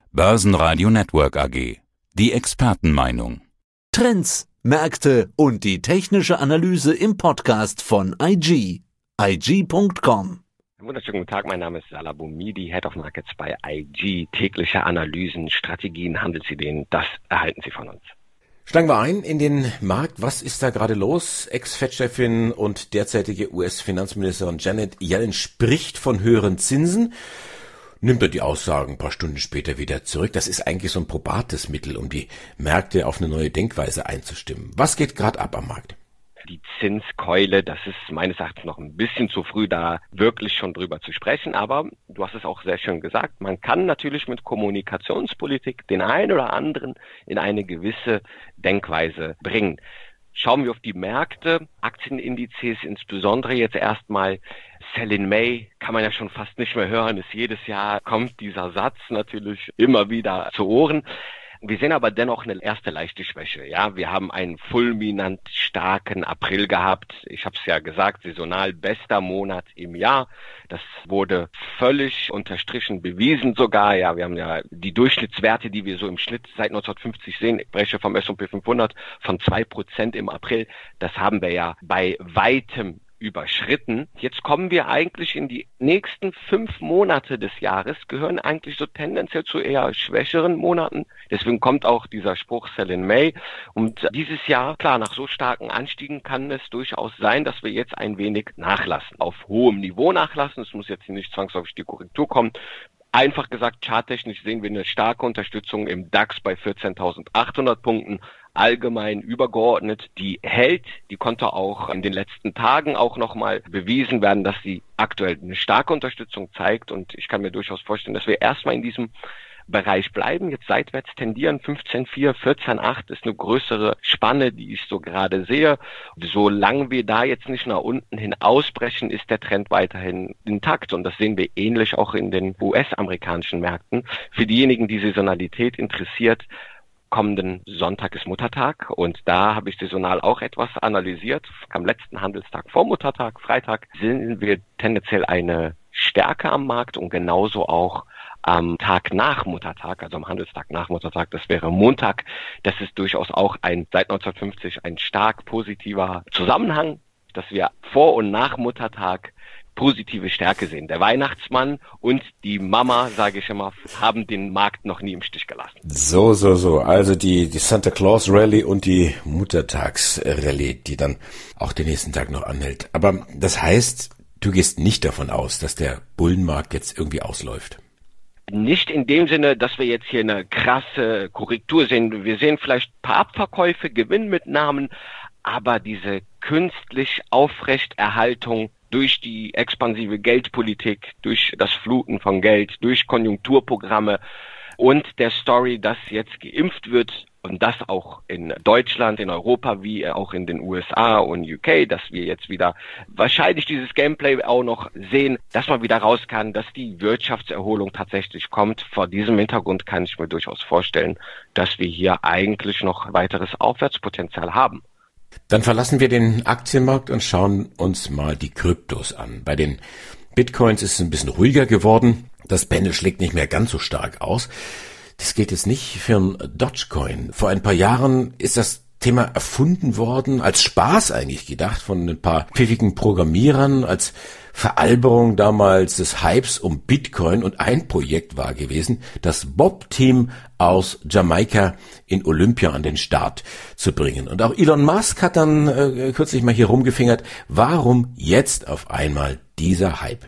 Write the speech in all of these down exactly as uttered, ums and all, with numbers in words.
Börsenradio Network A G. Die Expertenmeinung. Trends, Märkte und die technische Analyse im Podcast von I G. I G Punkt com. Wunderschönen guten Tag, mein Name ist Salah Boumidi, Head of Markets bei I G. Tägliche Analysen, Strategien, Handelsideen, das erhalten Sie von uns. Steigen wir ein in den Markt. Was ist da gerade los? Ex-Fed-Chefin und derzeitige U S-Finanzministerin Janet Yellen spricht von höheren Zinsen, nimmt er die Aussagen ein paar Stunden später wieder zurück. Das ist eigentlich so ein probates Mittel, um die Märkte auf eine neue Denkweise einzustimmen. Was geht gerade ab am Markt? Die Zinskeule, das ist meines Erachtens noch ein bisschen zu früh, da wirklich schon drüber zu sprechen. Aber du hast es auch sehr schön gesagt, man kann natürlich mit Kommunikationspolitik den einen oder anderen in eine gewisse Denkweise bringen. Schauen wir auf die Märkte, Aktienindizes insbesondere jetzt erstmal. Sell in May kann man ja schon fast nicht mehr hören. Ist jedes Jahr kommt dieser Satz natürlich immer wieder zu Ohren. Wir sehen aber dennoch eine erste leichte Schwäche. Ja, wir haben einen fulminant starken April gehabt. Ich habe es ja gesagt, saisonal bester Monat im Jahr. Das wurde völlig unterstrichen, bewiesen sogar. Ja, wir haben ja die Durchschnittswerte, die wir so im Schnitt seit neunzehnhundertfünfzig sehen, ich spreche vom S und P fünfhundert, von zwei Prozent im April. Das haben wir ja bei weitem überschritten. Jetzt kommen wir eigentlich in die nächsten fünf Monate des Jahres, gehören eigentlich so tendenziell zu eher schwächeren Monaten. Deswegen kommt auch dieser Spruch Sell in May. Und dieses Jahr, klar, nach so starken Anstiegen kann es durchaus sein, dass wir jetzt ein wenig nachlassen, auf hohem Niveau nachlassen. Es muss jetzt nicht zwangsläufig die Korrektur kommen. Einfach gesagt, charttechnisch sehen wir eine starke Unterstützung im DAX bei vierzehntausendachthundert Punkten. Allgemein übergeordnet, die hält, die konnte auch in den letzten Tagen auch nochmal bewiesen werden, dass sie aktuell eine starke Unterstützung zeigt, und ich kann mir durchaus vorstellen, dass wir erstmal in diesem Bereich bleiben, jetzt seitwärts tendieren. fünfzehn Komma vier, vierzehn Komma acht ist eine größere Spanne, die ich so gerade sehe. Solange wir da jetzt nicht nach unten hin ausbrechen, ist der Trend weiterhin intakt, und das sehen wir ähnlich auch in den U S-amerikanischen Märkten. Für diejenigen, die Saisonalität interessiert, kommenden Sonntag ist Muttertag, und da habe ich saisonal auch etwas analysiert. Am letzten Handelstag vor Muttertag, Freitag, sehen wir tendenziell eine Stärke am Markt, und genauso auch am Tag nach Muttertag, also am Handelstag nach Muttertag, das wäre Montag. Das ist durchaus auch ein seit neunzehnhundertfünfzig ein stark positiver Zusammenhang, dass wir vor und nach Muttertag positive Stärke sehen. Der Weihnachtsmann und die Mama, sage ich immer, haben den Markt noch nie im Stich gelassen. So, so, so. Also die, die Santa Claus Rally und die Muttertags Rally, die dann auch den nächsten Tag noch anhält. Aber das heißt, du gehst nicht davon aus, dass der Bullenmarkt jetzt irgendwie ausläuft? Nicht in dem Sinne, dass wir jetzt hier eine krasse Korrektur sehen. Wir sehen vielleicht ein paar Abverkäufe, Gewinnmitnahmen, aber diese künstlich Aufrechterhaltung durch die expansive Geldpolitik, durch das Fluten von Geld, durch Konjunkturprogramme und der Story, dass jetzt geimpft wird, und das auch in Deutschland, in Europa, wie auch in den U S A und U K, dass wir jetzt wieder wahrscheinlich dieses Gameplay auch noch sehen, dass man wieder raus kann, dass die Wirtschaftserholung tatsächlich kommt. Vor diesem Hintergrund kann ich mir durchaus vorstellen, dass wir hier eigentlich noch weiteres Aufwärtspotenzial haben. Dann verlassen wir den Aktienmarkt und schauen uns mal die Kryptos an. Bei den Bitcoins ist es ein bisschen ruhiger geworden. Das Pendel schlägt nicht mehr ganz so stark aus. Das gilt jetzt nicht für ein Dogecoin. Vor ein paar Jahren ist das Thema erfunden worden, als Spaß eigentlich gedacht von ein paar pfiffigen Programmierern, als Veralberung damals des Hypes um Bitcoin, und ein Projekt war gewesen, das Bob-Team aus Jamaika in Olympia an den Start zu bringen. Und auch Elon Musk hat dann äh, kürzlich mal hier rumgefingert, warum jetzt auf einmal dieser Hype?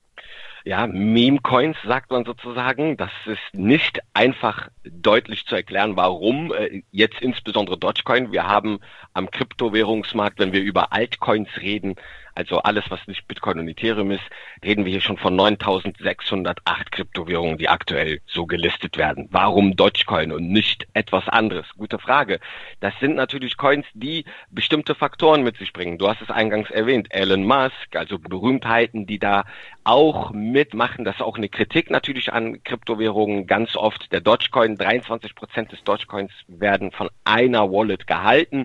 Ja, Meme-Coins sagt man sozusagen. Das ist nicht einfach deutlich zu erklären, warum äh, jetzt insbesondere Dogecoin. Wir haben am Kryptowährungsmarkt, wenn wir über Altcoins reden, also alles, was nicht Bitcoin und Ethereum ist, reden wir hier schon von neuntausendsechshundertacht Kryptowährungen, die aktuell so gelistet werden. Warum Dogecoin und nicht etwas anderes? Gute Frage. Das sind natürlich Coins, die bestimmte Faktoren mit sich bringen. Du hast es eingangs erwähnt, Elon Musk, also Berühmtheiten, die da auch mitmachen. Das ist auch eine Kritik natürlich an Kryptowährungen. Ganz oft der Dogecoin, dreiundzwanzig Prozent des Dogecoins werden von einer Wallet gehalten.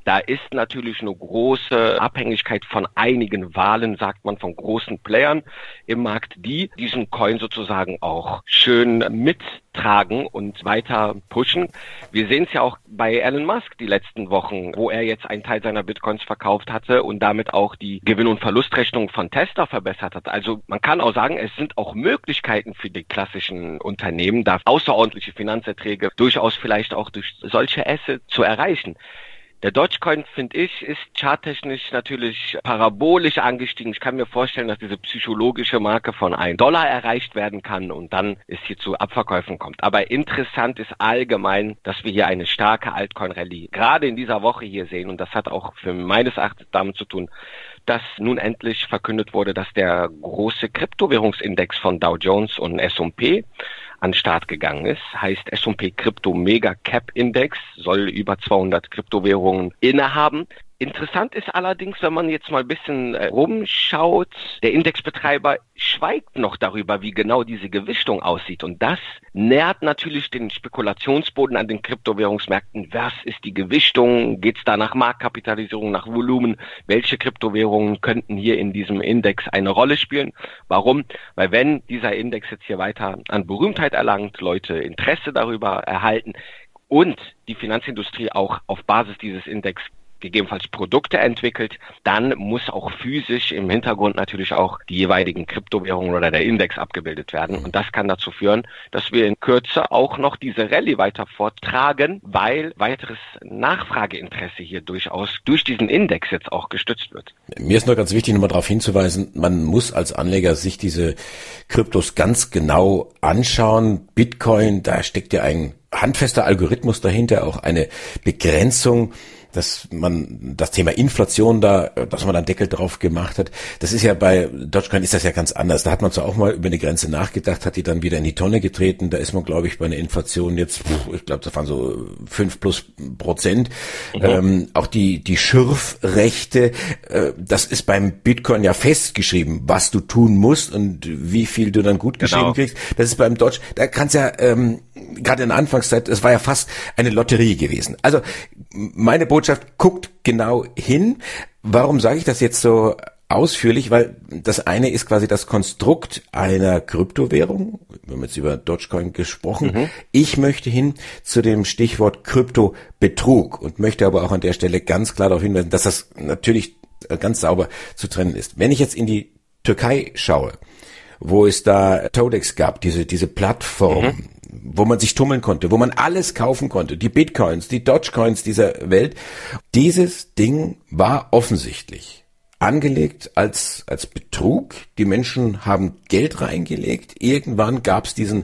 Da ist natürlich eine große Abhängigkeit von einigen Wahlen, sagt man, von großen Playern im Markt, die diesen Coin sozusagen auch schön mittragen und weiter pushen. Wir sehen es ja auch bei Elon Musk die letzten Wochen, wo er jetzt einen Teil seiner Bitcoins verkauft hatte und damit auch die Gewinn- und Verlustrechnung von Tesla verbessert hat. Also man kann auch sagen, es sind auch Möglichkeiten für die klassischen Unternehmen, da außerordentliche Finanzerträge durchaus vielleicht auch durch solche Assets zu erreichen. Der Dogecoin, finde ich, ist charttechnisch natürlich parabolisch angestiegen. Ich kann mir vorstellen, dass diese psychologische Marke von einem Dollar erreicht werden kann und dann es hier zu Abverkäufen kommt. Aber interessant ist allgemein, dass wir hier eine starke Altcoin-Rallye gerade in dieser Woche hier sehen. Und das hat auch für meines Erachtens damit zu tun, dass nun endlich verkündet wurde, dass der große Kryptowährungsindex von Dow Jones und S und P an den Start gegangen ist. Heißt S und P Crypto Mega Cap Index, soll über zweihundert Kryptowährungen innehaben. Interessant ist allerdings, wenn man jetzt mal ein bisschen rumschaut, der Indexbetreiber schweigt noch darüber, wie genau diese Gewichtung aussieht. Und das nährt natürlich den Spekulationsboden an den Kryptowährungsmärkten. Was ist die Gewichtung? Geht es da nach Marktkapitalisierung, nach Volumen? Welche Kryptowährungen könnten hier in diesem Index eine Rolle spielen? Warum? Weil wenn dieser Index jetzt hier weiter an Berühmtheit erlangt, Leute Interesse darüber erhalten und die Finanzindustrie auch auf Basis dieses Index gegebenenfalls Produkte entwickelt, dann muss auch physisch im Hintergrund natürlich auch die jeweiligen Kryptowährungen oder der Index abgebildet werden. Und das kann dazu führen, dass wir in Kürze auch noch diese Rallye weiter forttragen, weil weiteres Nachfrageinteresse hier durchaus durch diesen Index jetzt auch gestützt wird. Mir ist nur ganz wichtig, nochmal darauf hinzuweisen, man muss als Anleger sich diese Kryptos ganz genau anschauen. Bitcoin, da steckt ja ein handfester Algorithmus dahinter, auch eine Begrenzung, dass man das Thema Inflation da, dass man da einen Deckel drauf gemacht hat. Das ist ja bei Dogecoin ist das ja ganz anders. Da hat man zwar auch mal über eine Grenze nachgedacht, hat die dann wieder in die Tonne getreten. Da ist man, glaube ich, bei einer Inflation jetzt, ich glaube, das waren so fünf plus Prozent. Mhm. Ähm, auch die die Schürfrechte, äh, das ist beim Bitcoin ja festgeschrieben, was du tun musst und wie viel du dann gut geschrieben genau. kriegst. Das ist beim Doge, da kann's ja ähm, gerade in der Anfangszeit, es war ja fast eine Lotterie gewesen. Also meine Botschaft, guckt genau hin. Warum sage ich das jetzt so ausführlich? Weil das eine ist quasi das Konstrukt einer Kryptowährung. Wir haben jetzt über Dogecoin gesprochen. Mhm. Ich möchte hin zu dem Stichwort Kryptobetrug und möchte aber auch an der Stelle ganz klar darauf hinweisen, dass das natürlich ganz sauber zu trennen ist. Wenn ich jetzt in die Türkei schaue, wo es da Todex gab, diese diese Plattform, mhm. wo man sich tummeln konnte, wo man alles kaufen konnte, die Bitcoins, die Dogecoins dieser Welt. Dieses Ding war offensichtlich angelegt als als Betrug. Die Menschen haben Geld reingelegt. Irgendwann gab es diesen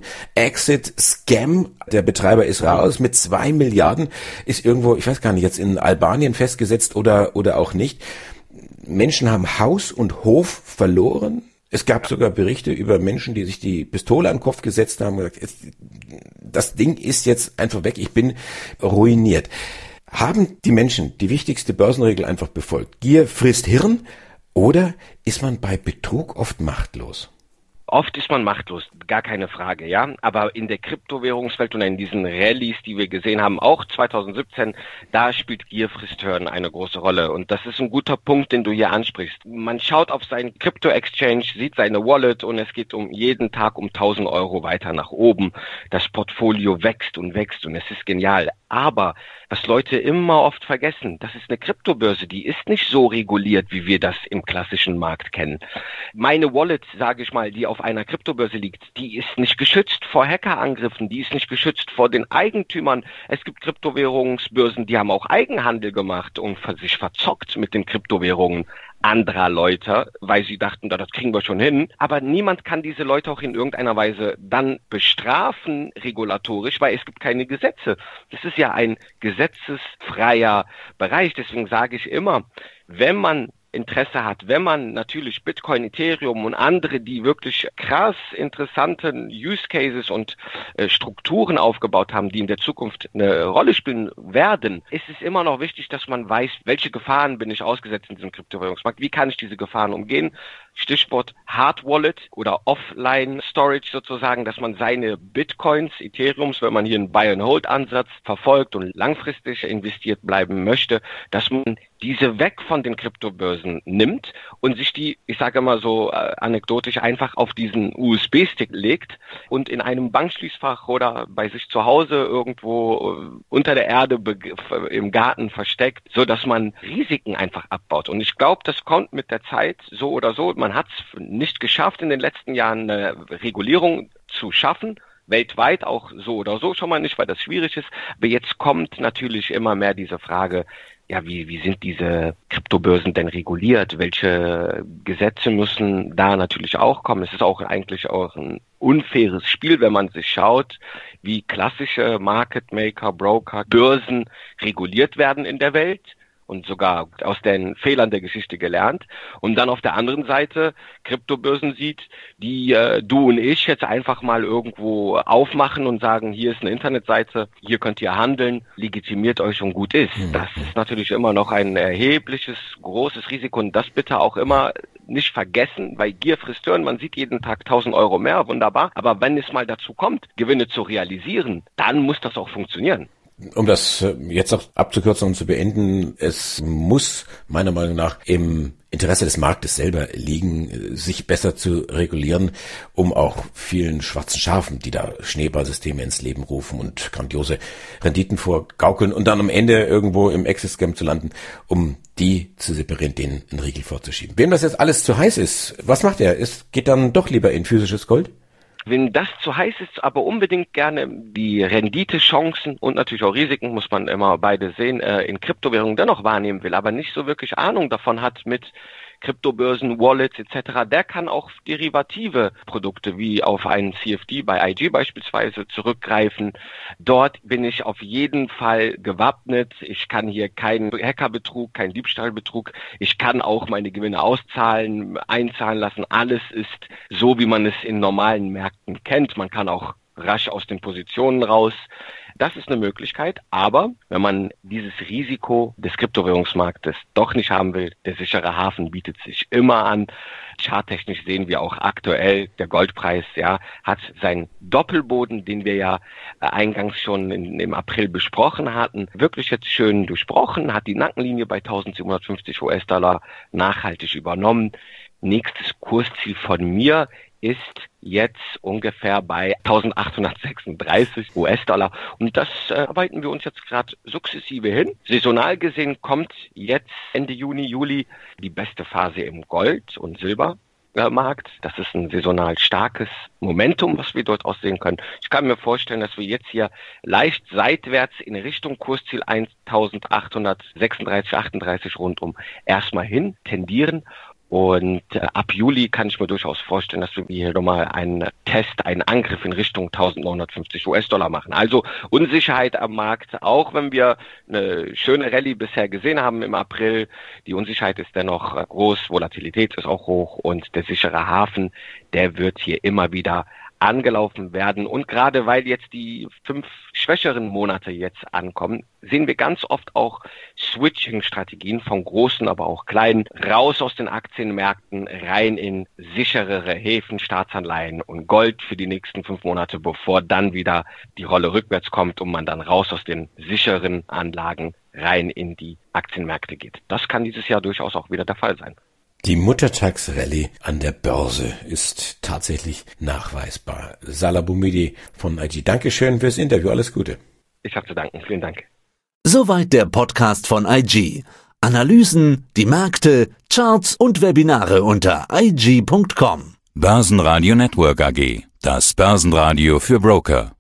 Exit-Scam. Der Betreiber ist raus mit zwei Milliarden, ist irgendwo, ich weiß gar nicht, jetzt in Albanien festgesetzt oder oder auch nicht. Menschen haben Haus und Hof verloren. Es gab sogar Berichte über Menschen, die sich die Pistole an den Kopf gesetzt haben und gesagt, das Ding ist jetzt einfach weg, ich bin ruiniert. Haben die Menschen die wichtigste Börsenregel einfach befolgt? Gier frisst Hirn, oder ist man bei Betrug oft machtlos? Oft ist man machtlos, gar keine Frage, ja. Aber in der Kryptowährungswelt und in diesen Rallyes, die wir gesehen haben, auch zwanzig siebzehn, da spielt Gier frisst Hirn eine große Rolle. Und das ist ein guter Punkt, den du hier ansprichst. Man schaut auf seinen Krypto-Exchange, sieht seine Wallet und es geht um jeden Tag um tausend Euro weiter nach oben. Das Portfolio wächst und wächst und es ist genial. Aber was Leute immer oft vergessen, das ist eine Kryptobörse, die ist nicht so reguliert, wie wir das im klassischen Markt kennen. Meine Wallet, sage ich mal, die auf einer Kryptobörse liegt, die ist nicht geschützt vor Hackerangriffen, die ist nicht geschützt vor den Eigentümern. Es gibt Kryptowährungsbörsen, die haben auch Eigenhandel gemacht und sich verzockt mit den Kryptowährungen anderer Leute, weil sie dachten, das kriegen wir schon hin. Aber niemand kann diese Leute auch in irgendeiner Weise dann bestrafen, regulatorisch, weil es gibt keine Gesetze. Das ist ja ein gesetzesfreier Bereich. Deswegen sage ich immer, wenn man Interesse hat, wenn man natürlich Bitcoin, Ethereum und andere, die wirklich krass interessanten Use Cases und äh, Strukturen aufgebaut haben, die in der Zukunft eine Rolle spielen werden, ist es immer noch wichtig, dass man weiß, welche Gefahren bin ich ausgesetzt in diesem Kryptowährungsmarkt, wie kann ich diese Gefahren umgehen. Stichwort Hard Wallet oder Offline Storage sozusagen, dass man seine Bitcoins, Ethereums, wenn man hier einen Buy-and-Hold-Ansatz verfolgt und langfristig investiert bleiben möchte, dass man diese weg von den Kryptobörsen nimmt und sich die, ich sage mal so äh, anekdotisch, einfach auf diesen U S B-Stick legt und in einem Bankschließfach oder bei sich zu Hause irgendwo äh, unter der Erde be- im Garten versteckt, so dass man Risiken einfach abbaut. Und ich glaube, das kommt mit der Zeit so oder so. Man hat es nicht geschafft, in den letzten Jahren eine Regulierung zu schaffen. Weltweit auch so oder so schon mal nicht, weil das schwierig ist. Aber jetzt kommt natürlich immer mehr diese Frage, ja, wie, wie sind diese Kryptobörsen denn reguliert? Welche Gesetze müssen da natürlich auch kommen? Es ist auch eigentlich auch ein unfaires Spiel, wenn man sich schaut, wie klassische Market Maker, Broker, Börsen reguliert werden in der Welt. Und sogar aus den Fehlern der Geschichte gelernt. Und dann auf der anderen Seite Kryptobörsen sieht, die äh, du und ich jetzt einfach mal irgendwo aufmachen und sagen, hier ist eine Internetseite, hier könnt ihr handeln, legitimiert euch und gut ist. Mhm. Das ist natürlich immer noch ein erhebliches, großes Risiko und das bitte auch immer nicht vergessen, weil Gier frisst Hirn, man sieht jeden Tag tausend Euro mehr, wunderbar. Aber wenn es mal dazu kommt, Gewinne zu realisieren, dann muss das auch funktionieren. Um das jetzt auch abzukürzen und zu beenden, es muss meiner Meinung nach im Interesse des Marktes selber liegen, sich besser zu regulieren, um auch vielen schwarzen Schafen, die da Schneeballsysteme ins Leben rufen und grandiose Renditen vorgaukeln und dann am Ende irgendwo im Exit-Scam zu landen, um die zu separieren, denen einen Riegel vorzuschieben. Wem das jetzt alles zu heiß ist, was macht er? Es geht dann doch lieber in physisches Gold? Wenn das zu heiß ist, aber unbedingt gerne die Renditechancen und natürlich auch Risiken, muss man immer beide sehen, äh, in Kryptowährungen dennoch wahrnehmen will, aber nicht so wirklich Ahnung davon hat mit Kryptobörsen, Wallets et cetera, der kann auch derivative Produkte wie auf einen C F D bei I G beispielsweise zurückgreifen. Dort bin ich auf jeden Fall gewappnet. Ich kann hier keinen Hackerbetrug, keinen Diebstahlbetrug. Ich kann auch meine Gewinne auszahlen, einzahlen lassen. Alles ist so, wie man es in normalen Märkten kennt. Man kann auch rasch aus den Positionen raus. Das ist eine Möglichkeit, aber wenn man dieses Risiko des Kryptowährungsmarktes doch nicht haben will, der sichere Hafen bietet sich immer an. Charttechnisch sehen wir auch aktuell, der Goldpreis ja hat seinen Doppelboden, den wir ja eingangs schon in, im April besprochen hatten, wirklich jetzt schön durchbrochen, hat die Nackenlinie bei eintausendsiebenhundertfünfzig U S-Dollar nachhaltig übernommen. Nächstes Kursziel von mir ist jetzt ungefähr bei eintausendachthundertsechsunddreißig U S-Dollar. Und das äh, arbeiten wir uns jetzt gerade sukzessive hin. Saisonal gesehen kommt jetzt Ende Juni, Juli die beste Phase im Gold- und Silbermarkt. Das ist ein saisonal starkes Momentum, was wir dort aussehen können. Ich kann mir vorstellen, dass wir jetzt hier leicht seitwärts in Richtung Kursziel eintausendachthundertsechsunddreißig, achtunddreißig rundum erstmal hin tendieren. Und äh, ab Juli kann ich mir durchaus vorstellen, dass wir hier nochmal einen Test, einen Angriff in Richtung eintausendneunhundertfünfzig U S-Dollar machen. Also Unsicherheit am Markt, auch wenn wir eine schöne Rallye bisher gesehen haben im April. Die Unsicherheit ist dennoch groß, Volatilität ist auch hoch und der sichere Hafen, der wird hier immer wieder angelaufen werden. Und gerade weil jetzt die fünf schwächeren Monate jetzt ankommen, sehen wir ganz oft auch Switching-Strategien von großen, aber auch kleinen, raus aus den Aktienmärkten, rein in sicherere Häfen, Staatsanleihen und Gold für die nächsten fünf Monate, bevor dann wieder die Rolle rückwärts kommt und man dann raus aus den sicheren Anlagen rein in die Aktienmärkte geht. Das kann dieses Jahr durchaus auch wieder der Fall sein. Die Muttertagsrallye an der Börse ist tatsächlich nachweisbar. Salah Boumidi von I G, Dankeschön fürs Interview. Alles Gute. Ich habe zu danken. Vielen Dank. Soweit der Podcast von I G. Analysen, die Märkte, Charts und Webinare unter I G Punkt com. Börsenradio Network A G. Das Börsenradio für Broker.